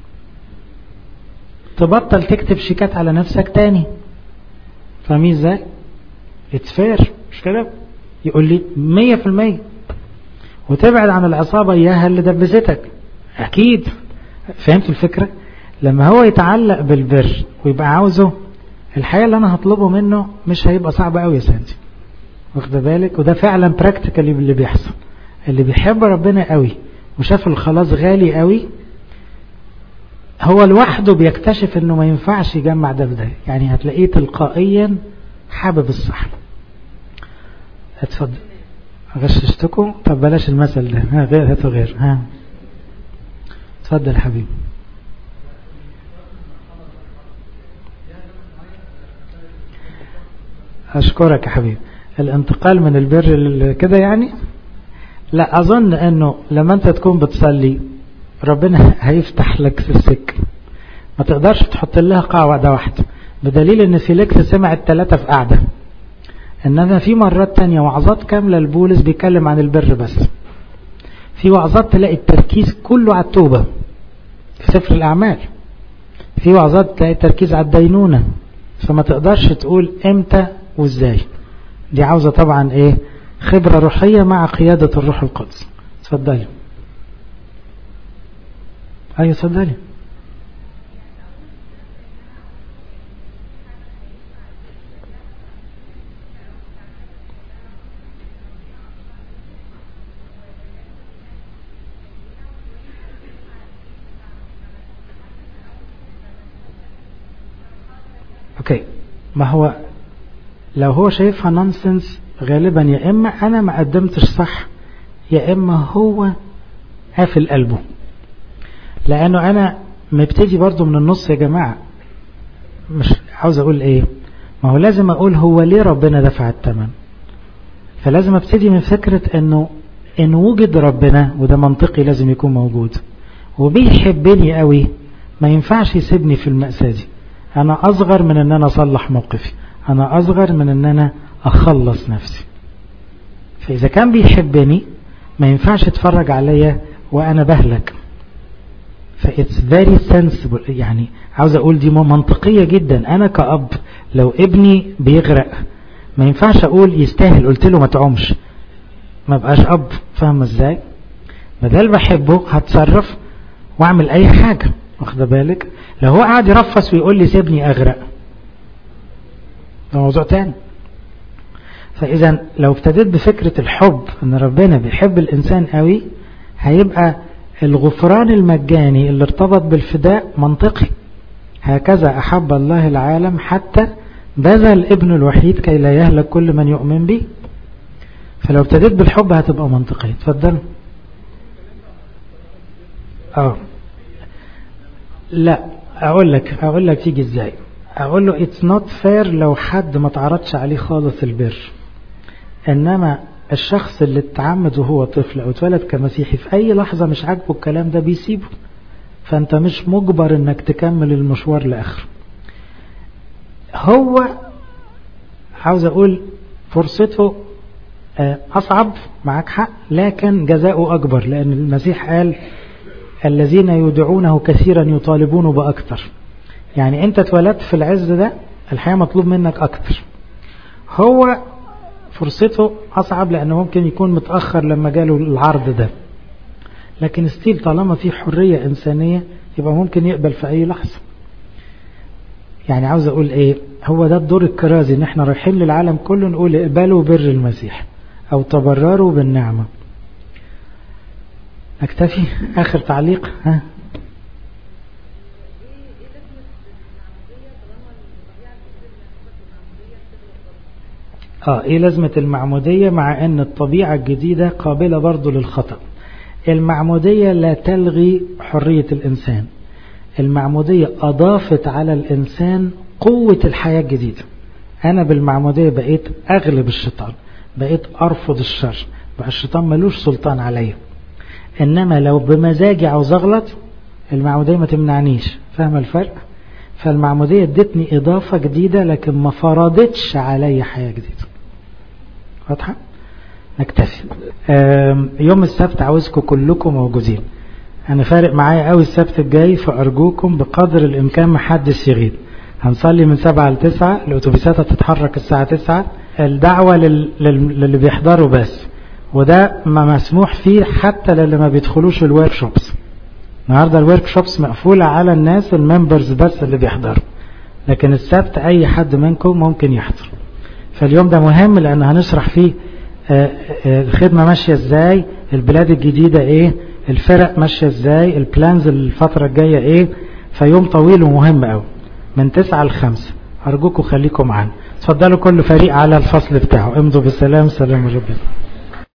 تبطل تكتب شيكات على نفسك تاني. فاهمين ازاي؟ اتفير مش كده؟ يقول لي 100%. وتبعد عن العصابة اياها اللي دبستك. اكيد فهمت الفكرة. لما هو يتعلق بالبر ويبقى عاوزه، الحقيقة اللي انا هطلبه منه مش هيبقى صعب قوي يا سانتي، واخد بالك. وده فعلا براكتيكالي اللي بيحصل. اللي بيحب ربنا قوي وشاف الخلاص غالي قوي، هو لوحده بيكتشف انه ما ينفعش يجمع ده بده، يعني هتلاقيه تلقائيا حابب الصح. اتفضل. غششتكم؟ طب بلاش المثل ده، ها غير، هاتوا غير. ها اتفضل حبيبي. اشكرك يا حبيبي. الانتقال من البر كده يعني، لا اظن انه لما انت تكون بتصلي ربنا هيفتح لك السكة، ما تقدرش تحط لها قاعدة واحدة، بدليل ان فيليكس سمع الثلاثة في قاعدة. انما في مرات تانية وعظات كاملة البولس بيتكلم عن البر بس، في وعظات تلاقي التركيز كله على التوبة في سفر الاعمال، في وعظات تلاقي التركيز على الدينونة. فما تقدرش تقول امتى وازاي، دي عاوزة طبعا ايه، خبرة روحية مع قيادة الروح القدس. اتفضلي. ايوه اتفضلي. ما هو لو هو شايفها نونسنس غالبا يا إما أنا ما قدمتش صح، يا إما هو قافل قلبه. لأنه أنا مبتدي برضو من النص يا جماعة، مش عاوز أقول إيه، ما هو لازم أقول هو ليه ربنا دفع الثمن. فلازم أبتدي من فكرة أنه إن وجد ربنا، وده منطقي لازم يكون موجود، وبيحبني قوي، ما ينفعش يسيبني في المأساة دي. أنا أصغر من أن أنا أصلح موقفي، أنا أصغر من أن أنا أخلص نفسي. فإذا كان بيحبني ما ينفعش يتفرج عليا وأنا بهلك. فإتس very sensible، يعني عاوز أقول دي منطقية جدا. أنا كأب لو ابني بيغرق ما ينفعش أقول يستاهل، قلت له ما تعومش، ما بقاش أب. فاهم إزاي؟ بدل بحبه هتصرف واعمل أي حاجة، واخد بالك؟ لو هو قاعد يرفص ويقول لي سيبني أغرق، ده موضوع تاني. فإذا لو ابتديت بفكرة الحب ان ربنا بيحب الإنسان قوي، هيبقى الغفران المجاني اللي ارتبط بالفداء منطقي. هكذا أحب الله العالم حتى بذل ابن الوحيد كي لا يهلك كل من يؤمن به. فلو ابتديت بالحب هتبقى منطقية. تفضل. لا اقول لك تيجي ازاي. اقول له it's not fair لو حد ما تعرضش عليه خالص البر، انما الشخص اللي اتعمد وهو طفل او اتولد كمسيحي في اي لحظة مش عاجبه الكلام ده بيسيبه، فانت مش مجبر انك تكمل المشوار لاخره. هو عاوز اقول فرصته اصعب، معك حق، لكن جزاؤه اكبر، لان المسيح قال الذين يدعونه كثيرا يطالبونه باكثر. يعني انت اتولدت في العز ده، الحقيقة مطلوب منك اكتر. هو فرصته اصعب لانه ممكن يكون متأخر لما جاله العرض ده، لكن ستيل طالما في حرية انسانية يبقى ممكن يقبل في اي لحظة. يعني عاوز اقول ايه، هو ده الدور الكرازي، ان احنا رايحين للعالم كله نقول اقبلوا بر المسيح او تبرروا بالنعمة. اكتفي. اخر تعليق. ايه لازمة المعمودية مع ان الطبيعة الجديدة قابلة برضو للخطأ؟ المعمودية لا تلغي حرية الانسان، المعمودية اضافت على الانسان قوة الحياة الجديدة. انا بالمعمودية بقيت اغلب الشيطان، بقيت ارفض الشر، بقى الشيطان ملوش سلطان عليا. انما لو بمزاجي عاوز اغلط، المعمودية ما تمنعنيش. فاهم الفرق؟ فالمعمودية ادتني اضافة جديدة لكن ما فرضتش علي حياة جديدة. واضحة؟ نكتفي. يوم السبت عاوزكم كلكم موجودين. انا فارق معايا قوي السبت الجاي، فارجوكم بقدر الامكان محدش يغيب. هنصلي من 7 ل9، الاتوبيسات هتتحرك الساعة 9. الدعوة للي بيحضروا بس، وده ما مسموح فيه حتى للي ما بيدخلوش الورك شوبس. النهاردة الورك شوبس مقفولة على الناس الممبرز بس اللي بيحضروا، لكن السبت اي حد منكم ممكن يحضر. فاليوم ده مهم لان هنشرح فيه الخدمة ماشية ازاي، البلاد الجديدة ايه، الفرق ماشية ازاي، البلانز الفترة الجاية ايه. فيوم طويل ومهم قوي من 9 ل5. ارجوكم خليكم معانا. تفضلوا كل فريق على الفصل بتاعه. امضوا بالسلام. سلام ربنا.